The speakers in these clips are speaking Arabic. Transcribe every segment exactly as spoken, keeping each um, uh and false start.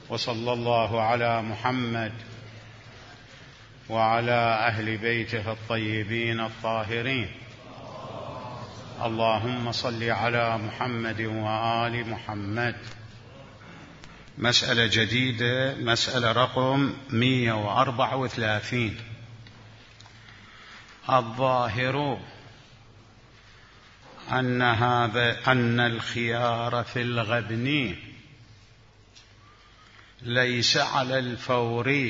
وصلى الله على محمد وعلى أهل بيته الطيبين الطاهرين. اللهم صل على محمد وآل محمد. مسألة جديدة، مسألة رقم مئة وأربعة وثلاثين. الظاهر أن هذا أن الخيار في الغبن ليس على الفور.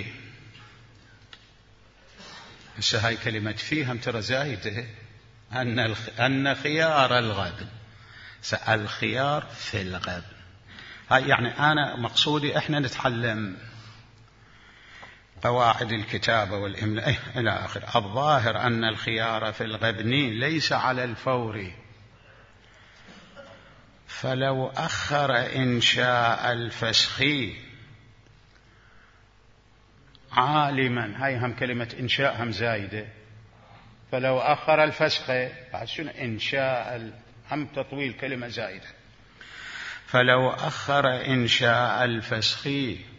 بس هاي كلمة فيهم ترى زايدة. أن أن خيار الغبن، الخيار في الغبن. هاي يعني أنا مقصودي إحنا نتعلم قواعد الكتابة والإملاء إلى آخر. الظاهر أن الخيار في الغبن ليس على الفور، فلو أخر إنشاء الفسخ عالما، هاي هم كلمة إنشاء هم زايدة. فلو أخر الفسخ بعد شنو إنشاء، هم تطويل كلمة زايدة. فلو أخر إنشاء الفسخ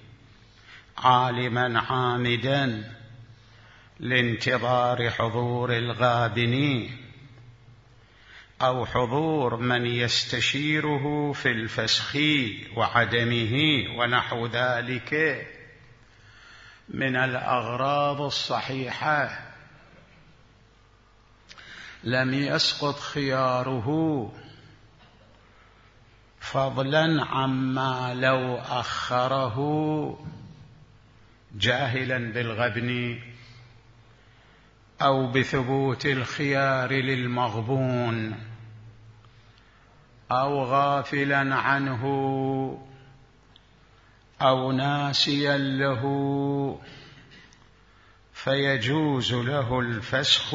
عالما عامدا لانتظار حضور الغابن أو حضور من يستشيره في الفسخ وعدمه ونحو ذلك من الأغراض الصحيحة، لم يسقط خياره، فضلا عما لو أخره جاهلا بالغبن أو بثبوت الخيار للمغبون أو غافلا عنه أو ناسيا له، فيجوز له الفسخ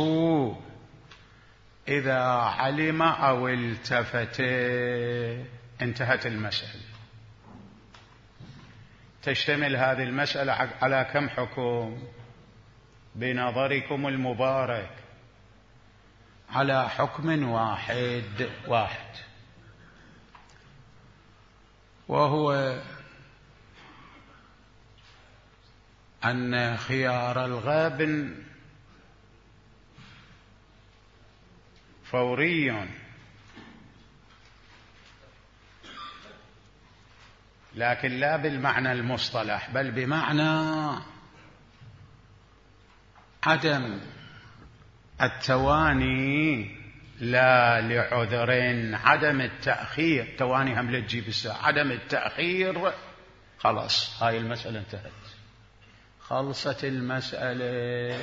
إذا علم أو التفت. انتهت المسألة. تشتمل هذه المسألة على كم حكم بنظركم المبارك؟ على حكم واحد واحد، وهو أن خيار الغابن فوري، لكن لا بالمعنى المصطلح، بل بمعنى عدم التواني لا لعذر، عدم التأخير. تواني هم لتجيب الساعة، عدم التأخير. خلاص هاي المسألة انتهت، خلصت المسألة.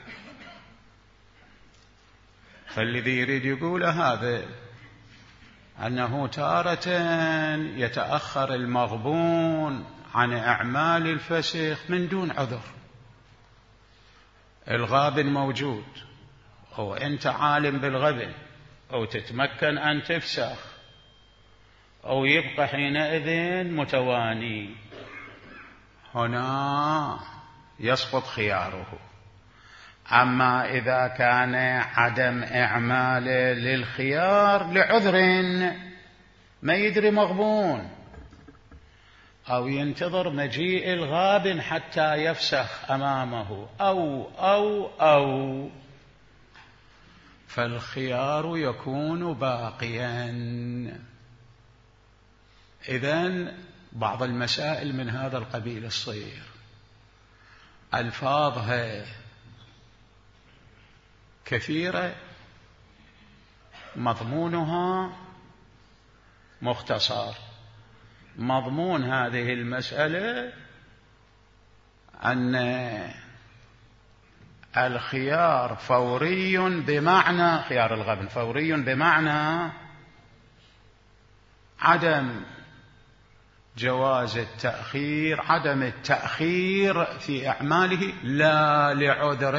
فالذي يريد يقول هذا أنه تارة يتأخر المغبون عن أعمال الفسخ من دون عذر. الغابن موجود، أو أنت عالم بالغبن، أو تتمكن أن تفسخ، أو يبقى حينئذ متواني، هنا يسقط خياره. أما إذا كان عدم إعماله للخيار لعذر، ما يدري مغبون، أو ينتظر مجيء الغابن حتى يفسخ أمامه، أو أو أو فالخيار يكون باقيا. إذن بعض المسائل من هذا القبيل الصغير ألفاظها كثيرة، مضمونها مختصر. مضمون هذه المسألة أن الخيار فوري، بمعنى خيار الغبن فوري بمعنى عدم جواز التأخير، عدم التأخير في أعماله لا لعذر.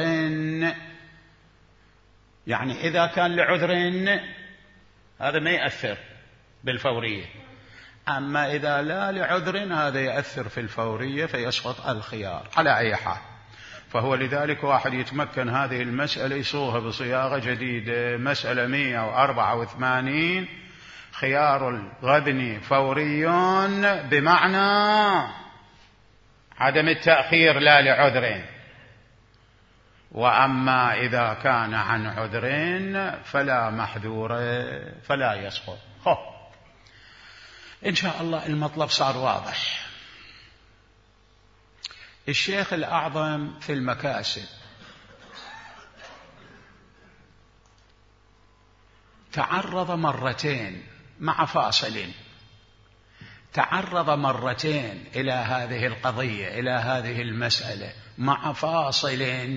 يعني إذا كان لعذر هذا ما يأثر بالفورية، أما إذا لا لعذر هذا يأثر في الفورية فيسقط الخيار. على أي حال، فهو لذلك واحد يتمكن هذه المسألة يصوغها بصياغة جديدة. مسألة مئة وأربعة وثمانين، خيار الغبن فوري بمعنى عدم التأخير لا لعذر، وأما إذا كان عن عذر فلا محذور فلا يسقط. خب إن شاء الله المطلب صار واضح. الشيخ الأعظم في المكاسب تعرض مرتين مع فاصل، تعرض مرتين إلى هذه القضية، إلى هذه المسألة مع فاصل.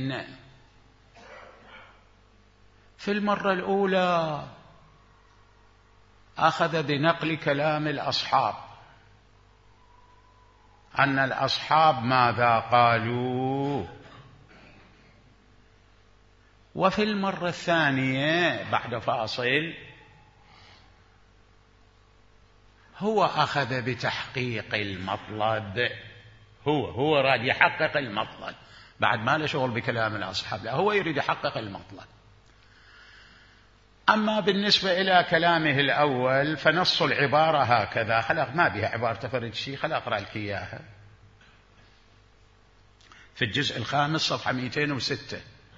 في المرة الأولى أخذ بنقل كلام الأصحاب، أن الأصحاب ماذا قالوا، وفي المرة الثانية بعد فاصل هو أخذ بتحقيق المطلب. هو هو راد يحقق المطلب بعد ما له شغل بكلام الأصحاب، لا هو يريد يحقق المطلب. أما بالنسبة إلى كلامه الأول فنص العبارة هكذا، خلق ما بها عبارة فرد شيء، خلق أقرأ لك إياها في الجزء الخامس صفحة مئتين وستة.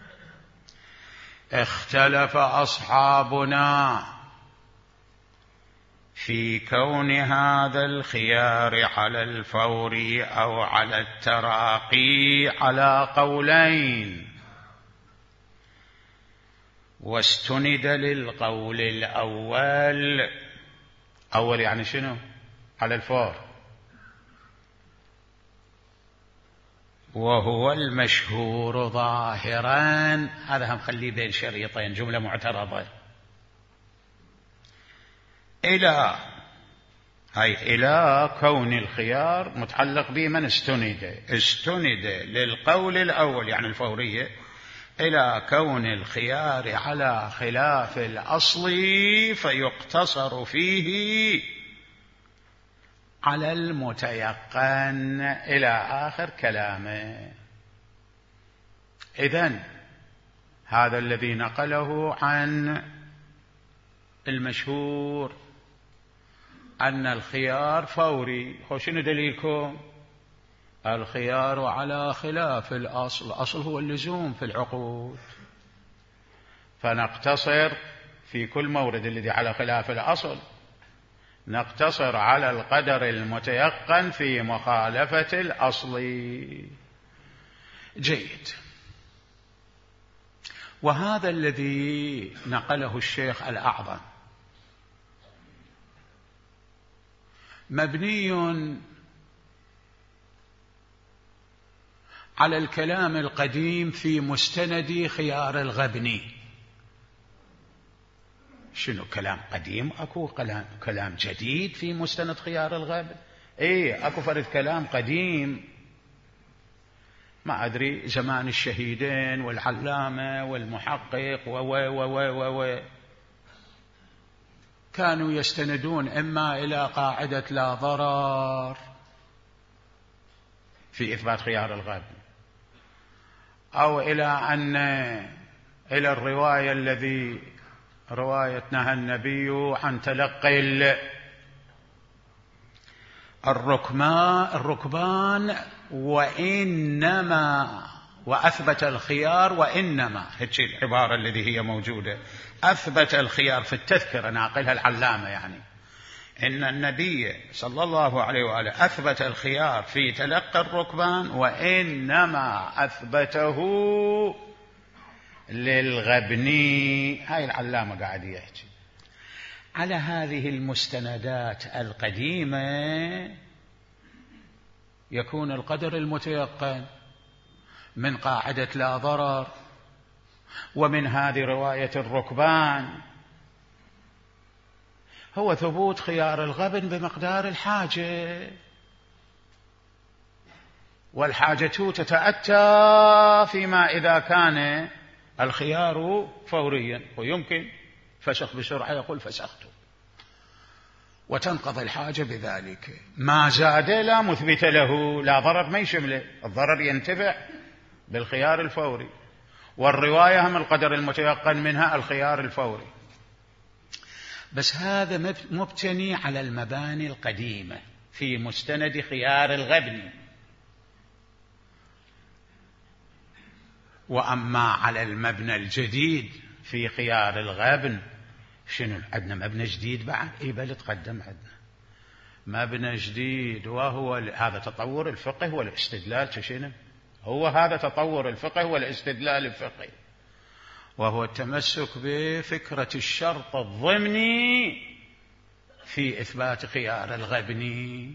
اختلف أصحابنا في كون هذا الخيار على الفور أو على التراقي على قولين، واستند للقول الأول. أول يعني شنو؟ على الفور، وهو المشهور ظاهرا. هذا هم خليه بين شريطين، جملة معترضة. إلى هاي إلى كون الخيار متعلق به من استند، استند للقول الأول يعني الفورية، إلى كون الخيار على خلاف الأصل فيقتصر فيه على المتيقن، إلى آخر كلامه. إذن هذا الذي نقله عن المشهور أن الخيار فوري. شنو دليلكم؟ الخيار على خلاف الأصل، الأصل هو اللزوم في العقود، فنقتصر في كل مورد الذي على خلاف الأصل نقتصر على القدر المتيقن في مخالفة الأصل. جيد. وهذا الذي نقله الشيخ الأعظم مبني على الكلام القديم في مستند خيار الغبني. شنو كلام قديم؟ أكو كلام, كلام جديد في مستند خيار الغبن. إيه أكو فرد كلام قديم، ما أدري زمان الشهيدين والعلامة والمحقق و و و و و كانوا يستندون إما إلى قاعدة لا ضرر في إثبات خيار الغبن، أو إلى أن إلى الرواية الذي رواية نهى النبي عن تلقي الركبان وإنما، وأثبت الخيار وإنما، هيك العبارة التي هي موجودة، أثبت الخيار في التذكرة ناقلها العلامة، يعني إن النبي صلى الله عليه وآله أثبت الخيار في تلقي الركبان وإنما أثبته للغبني. هاي العلامة قاعد يحكي على هذه المستندات القديمة. يكون القدر المتيقن من قاعدة لا ضرر ومن هذه رواية الركبان هو ثبوت خيار الغبن بمقدار الحاجة، والحاجة تتأتى فيما إذا كان الخيار فوريا، ويمكن فسخ بسرعة يقول فسخت، وتنقضي الحاجة بذلك. ما زاد لا مثبت له، لا ضرر ما يشمله، الضرر ينتفع بالخيار الفوري، والرواية هم القدر المتيقن منها الخيار الفوري. بس هذا مبتني على المباني القديمة في مستند خيار الغبن. وأما على المبنى الجديد في خيار الغبن، شنو عندنا مبنى جديد بعد؟ إيه بل تقدم عندنا مبنى جديد، وهو هذا تطور الفقه والاستدلال. شنو هو هذا تطور الفقه والاستدلال الفقهي؟ وهو التمسك بفكرة الشرط الضمني في إثبات خيار الغبن.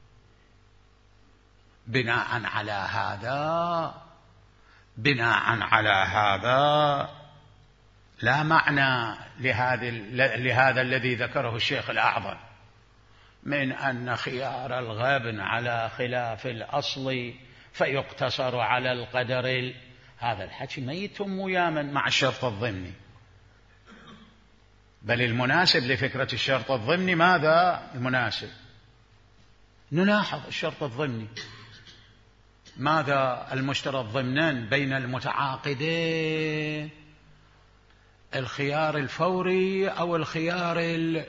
بناء على هذا بناء على هذا لا معنى لهذا لهذا الذي ذكره الشيخ الأعظم من أن خيار الغبن على خلاف الأصل فيقتصر على القدر. هذا الحكي ميت مياما مع الشرط الضمني. بل المناسب لفكرة الشرط الضمني ماذا؟ المناسب نلاحظ الشرط الضمني ماذا المشترط ضمنان بين المتعاقدين؟ الخيار الفوري أو الخيار ال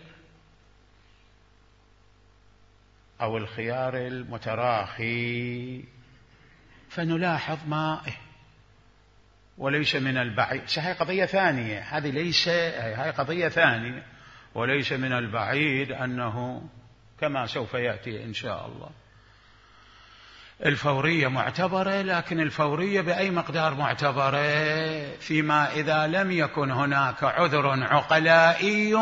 أو الخيار المتراخي. فنلاحظ ما إيه وليس من البعيد. هذه قضية ثانية، هذه ليس هذه قضية ثانية وليس من البعيد أنه كما سوف يأتي إن شاء الله الفورية معتبرة، لكن الفورية بأي مقدار معتبرة؟ فيما إذا لم يكن هناك عذر عقلائي.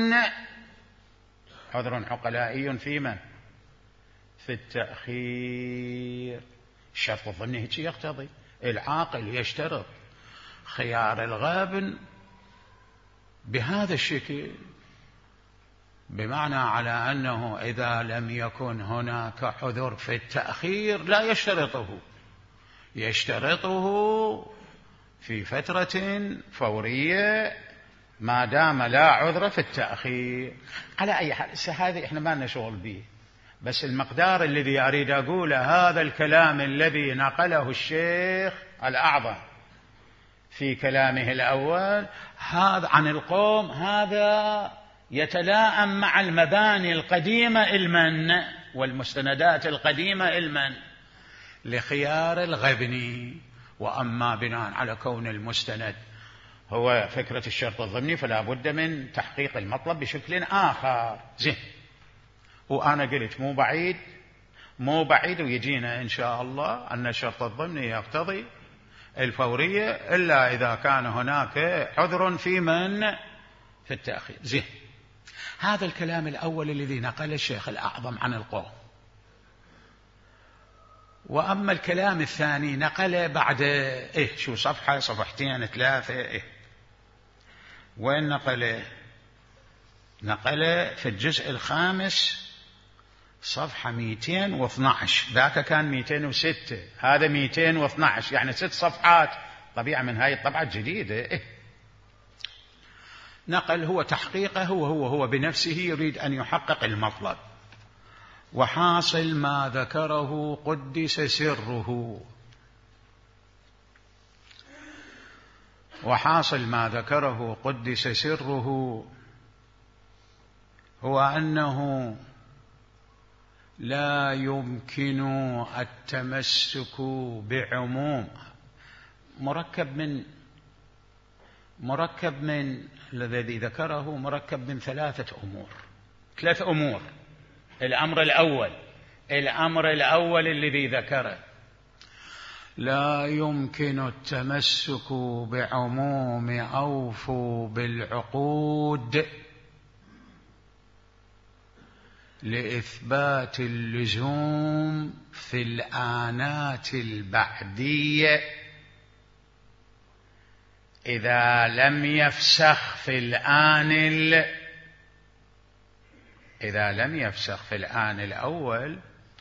عذر عقلائي في من؟ في التأخير. الشرط الضمني هيك يقتضي العاقل يشترط خيار الغابن بهذا الشكل، بمعنى على أنه إذا لم يكن هناك عذر في التأخير لا يشترطه، يشترطه في فترة فورية ما دام لا عذر في التأخير. على أي حال هذه إحنا ما لنا شغل به، بس المقدار الذي أريد أقوله هذا الكلام الذي نقله الشيخ الأعظم في كلامه الأول هذا عن القوم، هذا يتلائم مع المباني القديمة المن والمستندات القديمة المن لخيار الغبن. وأما بناء على كون المستند هو فكرة الشرط الضمني فلا بد من تحقيق المطلب بشكل آخر. زين، وأنا قلت مو بعيد مو بعيد ويجينا إن شاء الله أن الشرط الضمني يقتضي الفورية إلا إذا كان هناك عذر في من في التأخير. زين، هذا الكلام الأول الذي نقل الشيخ الأعظم عن القوم. وأما الكلام الثاني نقل بعد إيه شو صفحة صفحتين ثلاثة إيه وين نقل؟ نقل في الجزء الخامس صفحة مئتين واثنعش، ذاك كان مئتين وستة، هذا مئتين واثنعش، يعني ست صفحات. طبيعة من هاي الطبعة الجديدة إيه؟ نقل هو تحقيقه هو هو هو بنفسه يريد أن يحقق المطلب. وحاصل ما ذكره قدس سره وحاصل ما ذكره قدس سره هو أنه لا يمكن التمسك بعموم مركب من مركب من الذي ذكره مركب من ثلاثة أمور ثلاث أمور. الأمر الأول الأمر الأول الذي ذكره لا يمكن التمسك بعموم أوفوا بالعقود لإثبات اللزوم في الآنات البعدية إذا لم يفسخ في الآن ال... إذا لم يفسخ في الآن الأول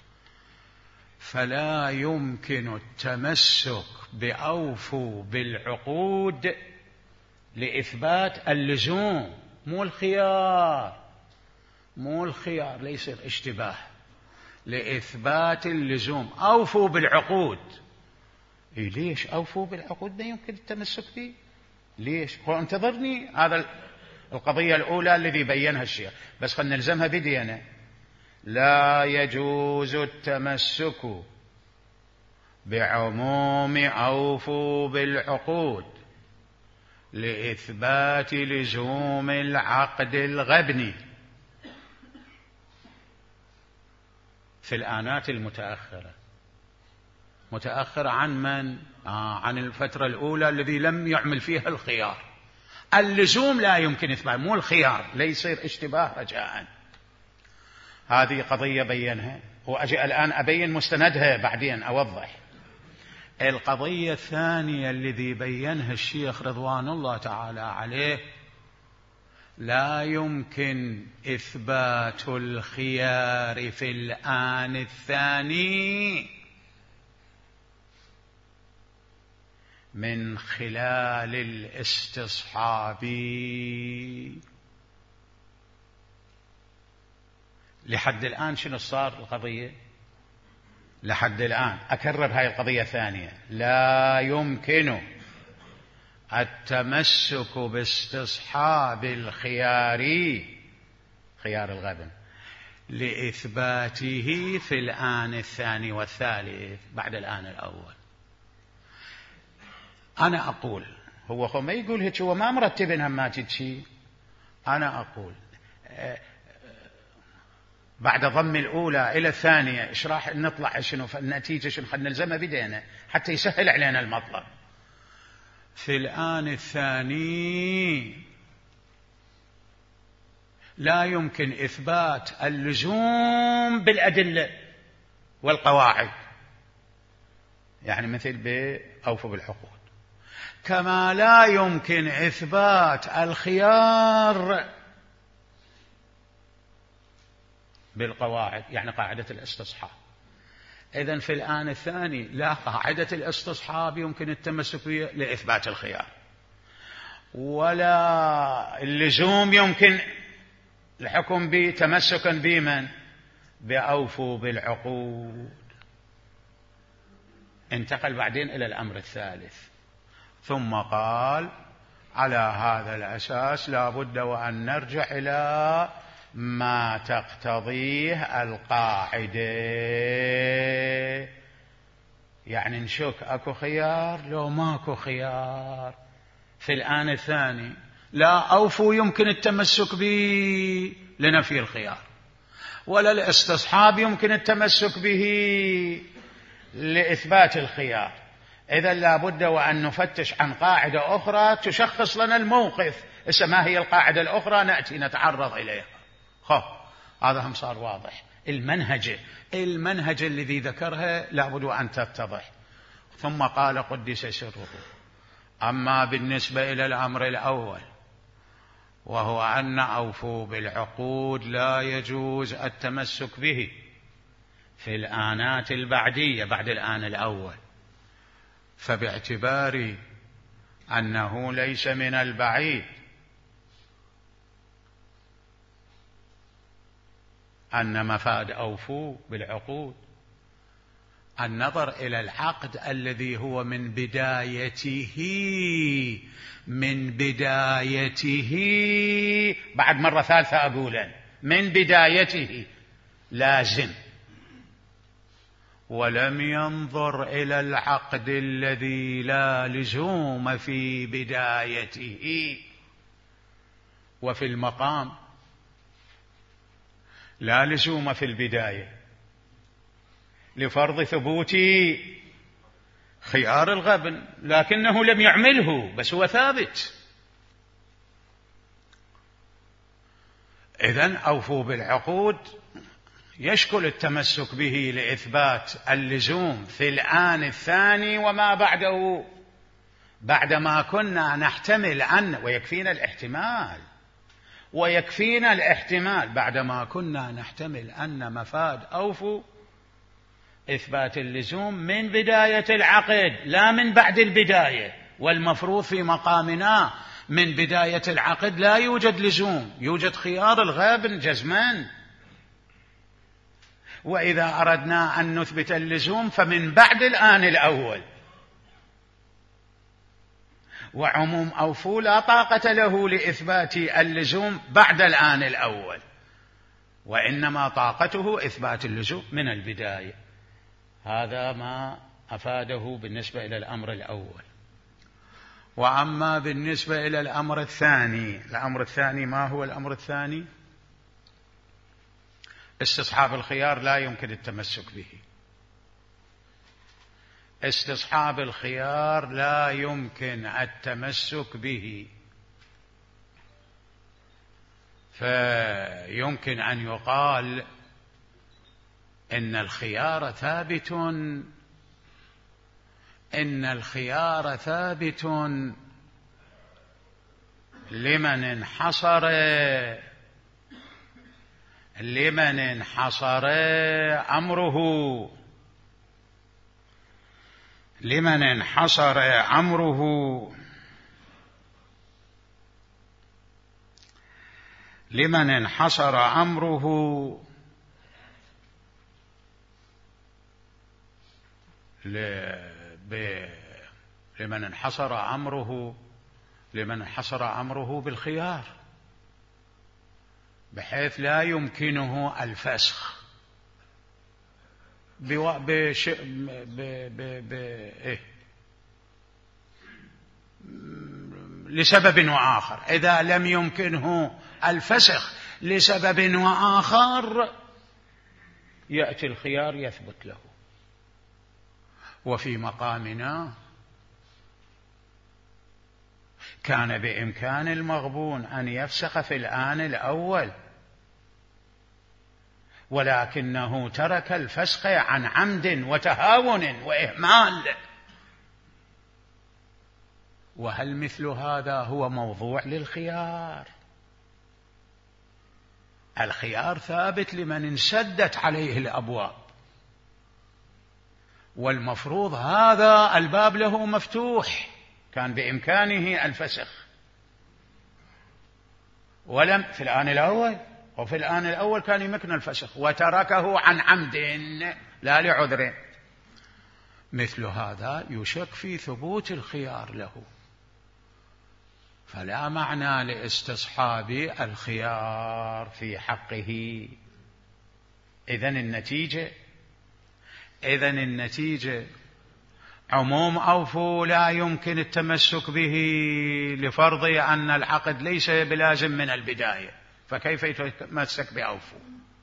فلا يمكن التمسك بأوفوا بالعقود لإثبات اللزوم، مو الخيار مو الخيار ليس اشتباه، لإثبات اللزوم. أوفوا بالعقود. إيه ليش أوفوا بالعقود ما يمكن التمسك به؟ ليش؟ هو انتظرني، هذا القضية الأولى الذي بينها الشيخ، بس خلنا نلزمها بدينا. لا يجوز التمسك بعموم أوفوا بالعقود لإثبات لزوم العقد الغبني في الآنات المتأخرة. متأخرة عن من؟ آه عن الفترة الأولى الذي لم يعمل فيها الخيار. اللزوم لا يمكن إثبات، مو الخيار، ليصير اشتباه رجاء. هذه قضية بينها، وأجي الآن أبين مستندها بعدين أوضح. القضية الثانية الذي بينها الشيخ رضوان الله تعالى عليه: لا يمكن إثبات الخيار في الآن الثاني من خلال الاستصحاب. لحد الآن شنو صار القضية؟ لحد الآن أكرر هاي القضية الثانية: لا يمكن التمسك باستصحاب الخيار، خيار الغبن، لإثباته في الآن الثاني والثالث بعد الآن الأول. أنا أقول، هو خو ما يقول هيك، هو ما مرتبنها ما تجي. أنا أقول بعد ضم الأولى إلى الثانية إيش راح نطلع، شنو النتيجة، شنو خلنا نلزمها بدينا حتى يسهل علينا المطلب. في الآن الثاني لا يمكن إثبات اللزوم بالأدلة والقواعد، يعني مثل بأوفوا بالعقود، كما لا يمكن إثبات الخيار بالقواعد، يعني قاعدة الاستصحاب. إذن في الآن الثاني لا قاعدة الاستصحاب يمكن التمسك بها لإثبات الخيار، ولا اللزوم يمكن الحكم به تمسكا بمن؟ بأوفوا بالعقود. انتقل بعدين إلى الأمر الثالث، ثم قال: على هذا الأساس لا بد وأن نرجع إلى ما تقتضيه القاعدة، يعني نشك أكو خيار لو ماكو خيار. في الآن الثاني لا أوفوا يمكن التمسك به لنفي الخيار، ولا الاستصحاب يمكن التمسك به لإثبات الخيار. إذا لا بد وأن نفتش عن قاعدة أخرى تشخص لنا الموقف. إذا ما هي القاعدة الأخرى نأتي نتعرض إليها. خب هذا هم صار واضح. المنهج المنهج الذي ذكرها لا بد أن تتضح. ثم قال قدس سره: أما بالنسبة إلى الأمر الأول، وهو أن أوفوا بالعقود لا يجوز التمسك به في الآنات البعدية بعد الآن الأول، فباعتبار أنه ليس من البعيد أن مفاد أوفوا بالعقود النظر إلى العقد الذي هو من بدايته من بدايته بعد مرة ثالثة أقولا من بدايته لازم، ولم ينظر إلى العقد الذي لا لزوم في بدايته. وفي المقام لا لزوم في البداية لفرض ثبوت خيار الغبن، لكنه لم يعمله بس هو ثابت. إذن أوفوا بالعقود يشكل التمسك به لإثبات اللزوم في الآن الثاني وما بعده، بعدما كنا نحتمل أن، ويكفينا الاحتمال ويكفينا الاحتمال بعدما كنا نحتمل أن مفاد أوفوا إثبات اللزوم من بداية العقد لا من بعد البداية. والمفروض في مقامنا من بداية العقد لا يوجد لزوم، يوجد خيار الغابن جزمان. وإذا أردنا أن نثبت اللزوم فمن بعد الآن الأول. وعموم أوفوا لا طاقة له لإثبات اللزوم بعد الآن الأول، وإنما طاقته إثبات اللزوم من البداية. هذا ما أفاده بالنسبة إلى الأمر الأول. وأما بالنسبة إلى الأمر الثاني، الأمر الثاني ما هو الأمر الثاني؟ استصحاب الخيار لا يمكن التمسك به. استصحاب الخيار لا يمكن التمسك به، فيمكن أن يقال إن الخيار ثابت، إن الخيار ثابت لمن انحصر لمن انحصر أمره لمن انحصر أمره لمن انحصر أمره لمن انحصر أمره لمن انحصر أمره بالخيار، بحيث لا يمكنه الفسخ بو... بش... ب... ب... ب... إيه؟ لسبب وآخر. إذا لم يمكنه الفسخ لسبب وآخر يأتي الخيار يثبت له. وفي مقامنا كان بإمكان المغبون أن يفسخ في الآن الأول، ولكنه ترك الفسخ عن عمد وتهاون وإهمال. وهل مثل هذا هو موضوع للخيار؟ الخيار ثابت لمن انسدت عليه الأبواب، والمفروض هذا الباب له مفتوح، كان بإمكانه الفسخ ولم في الآن الأول، وفي الآن الأول كان يمكن الفسخ وتركه عن عمد لا لعذر. مثل هذا يشك في ثبوت الخيار له، فلا معنى لاستصحاب الخيار في حقه. إذن النتيجة إذن النتيجة عموم أوفوا لا يمكن التمسك به لفرض أن العقد ليس بلازم من البداية، فكيف يتمسك بأوفوا؟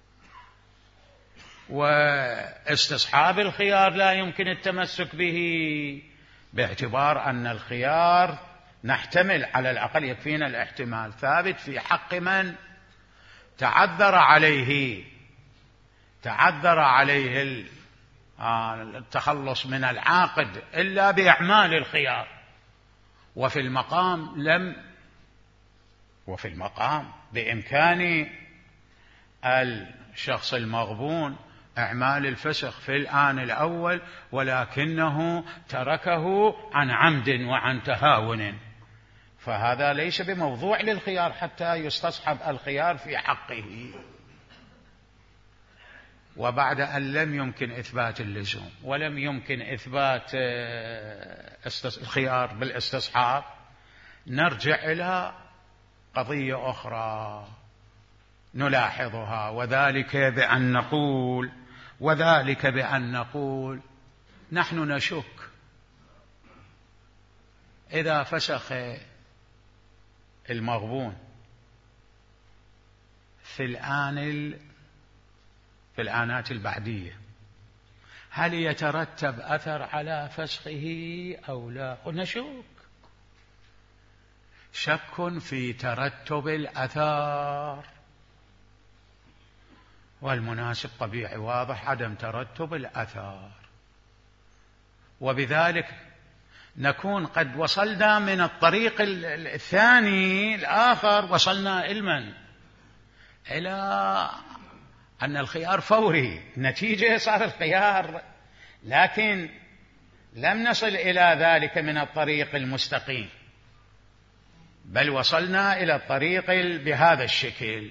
واستصحاب الخيار لا يمكن التمسك به باعتبار أن الخيار نحتمل، على الأقل يكفينا الاحتمال، ثابت في حق من تعذر عليه تعذر عليه التخلص من العاقد إلا بإعمال الخيار. وفي المقام لم وفي المقام بإمكان الشخص المغبون إعمال الفسخ في الآن الأول، ولكنه تركه عن عمد وعن تهاون، فهذا ليس بموضوع للخيار حتى يستصحب الخيار في حقه. وبعد أن لم يمكن إثبات اللزوم ولم يمكن إثبات الخيار بالاستصحاب، نرجع إلى قضية أخرى نلاحظها، وذلك بأن نقول وذلك بأن نقول نحن نشك إذا فسخ المغبون في الآن في الآنات البعدية هل يترتب أثر على فسخه أو لا؟ نشك شك في ترتب الأثار، والمناسب طبيعي واضح عدم ترتب الأثار، وبذلك نكون قد وصلنا من الطريق الثاني الآخر، وصلنا علما إلى أن الخيار فوري، نتيجة صار الخيار، لكن لم نصل إلى ذلك من الطريق المستقيم، بل وصلنا إلى الطريق بهذا الشكل.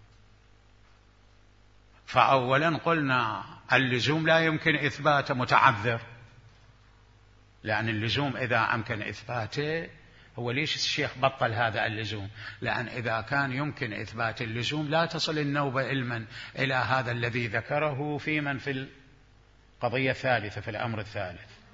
فأولا قلنا اللزوم لا يمكن إثباته متعذر، لأن اللزوم إذا أمكن إثباته، هو ليش الشيخ بطل هذا اللزوم؟ لأن إذا كان يمكن إثبات اللزوم لا تصل النوبة علما إلى هذا الذي ذكره في من في القضية الثالثة في الأمر الثالث.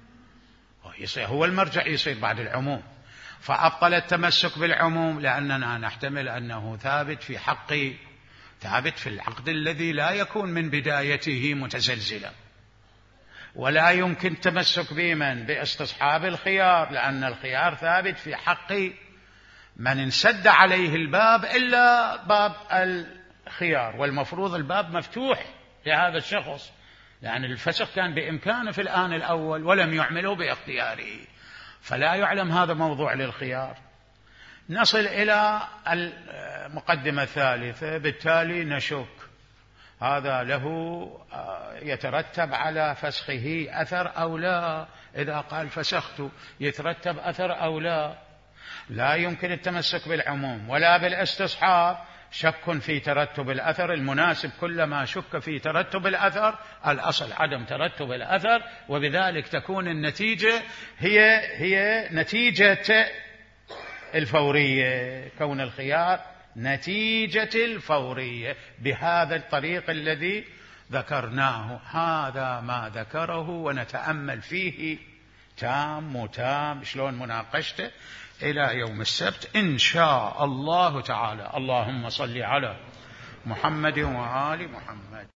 هو المرجع يصير بعد العموم، فأبطل التمسك بالعموم لأننا نحتمل أنه ثابت في حق ثابت في العقد الذي لا يكون من بدايته متزلزلا، ولا يمكن التمسك بمن باستصحاب الخيار، لأن الخيار ثابت في حق من انسد عليه الباب إلا باب الخيار، والمفروض الباب مفتوح لهذا الشخص، لأن الفسخ كان بإمكانه في الآن الأول ولم يعمله باختياره، فلا يعلم هذا موضوع للخيار. نصل إلى المقدمة الثالثة، بالتالي نشك هذا له يترتب على فسخه أثر أو لا. إذا قال فسخت يترتب أثر أو لا؟ لا يمكن التمسك بالعموم ولا بالاستصحاب، شك في ترتب الأثر. المناسب كلما شك في ترتب الأثر الأصل عدم ترتب الأثر، وبذلك تكون النتيجة هي هي نتيجة الفورية، كون الخيار نتيجة الفورية بهذا الطريق الذي ذكرناه. هذا ما ذكره ونتأمل فيه تام وتام شلون مناقشته إلى يوم السبت إن شاء الله تعالى. اللهم صل على محمد وآل محمد.